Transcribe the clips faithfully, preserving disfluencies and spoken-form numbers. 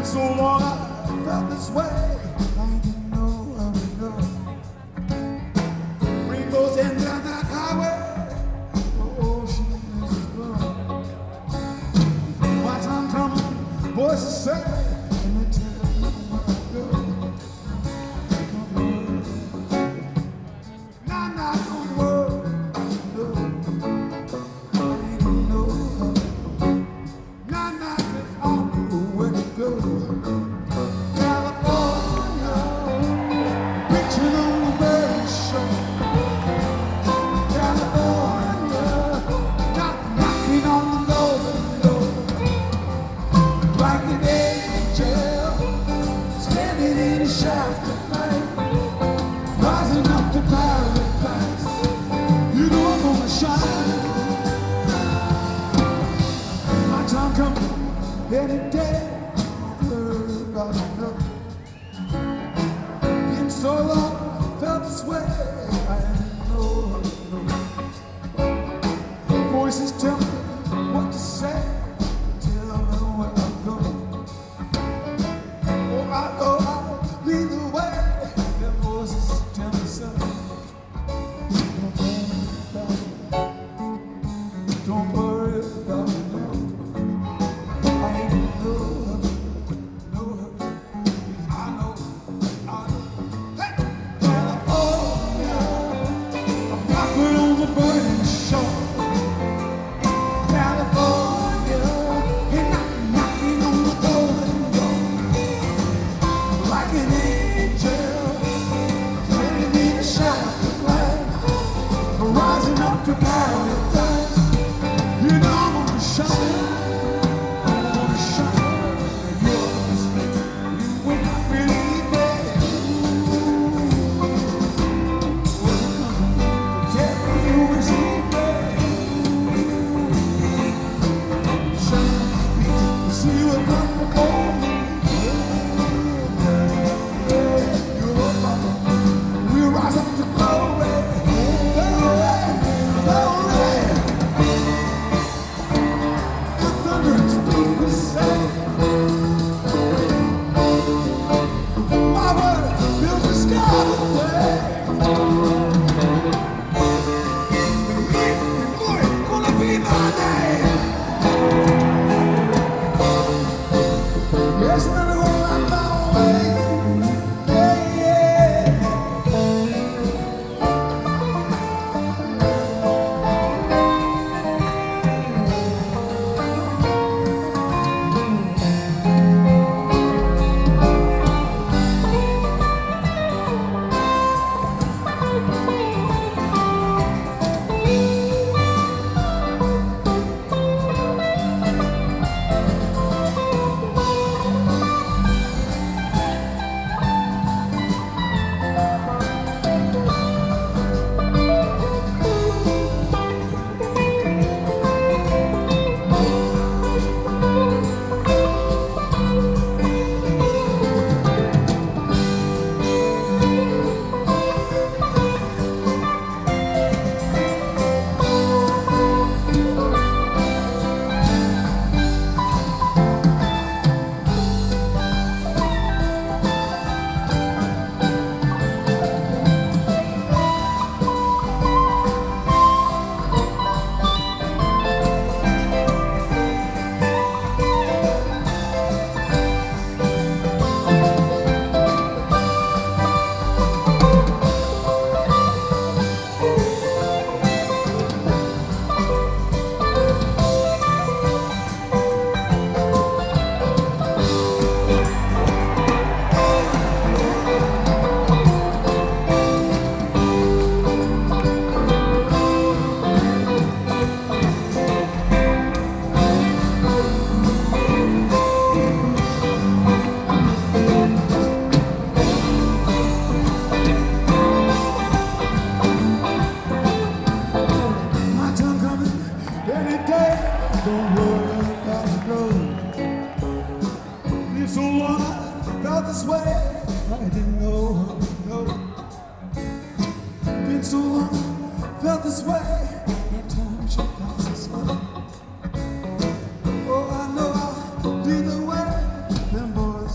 so long I felt this way. I didn't know where to go. Rainbows end down that highway. Oh, ocean is blue. My time coming, voices say, and they tell me where to go. Nah, nah, don't worry, no. I ain't know. Nah, nah, 'cause I know where to go. California, picture on the bird show. California, knock, knocking on the golden door. Like an angel, standing in a shaft of light, rising up to paradise. You know I'm gonna shine. My time coming any day. About nothing. Been so long, felt this way. I didn't know, no. Voices tell me what to say. Tell me where I'm going. Oh, I know I'll lead the way. Their voices tell me something. Don't worry about it. Don't worry about it. No. I ain't know. To paradise, you know I'm gonna shine, I'm gonna shine. Yours, you will not believe it. Tell you it's easy. Shine, see what comes before me. You're a father, we'll rise up to glory. Don't worry about the road. Been so long, I felt this way. I didn't know how to know. Been so long, felt this way. That time should pass this way. Oh, I know I'll be the way. Them boys.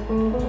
Thank you.